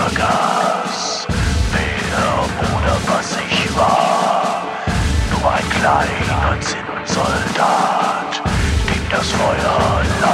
vergaß, wer oder was ich war. Nur ein kleiner Zinnsoldat, dem das Feuer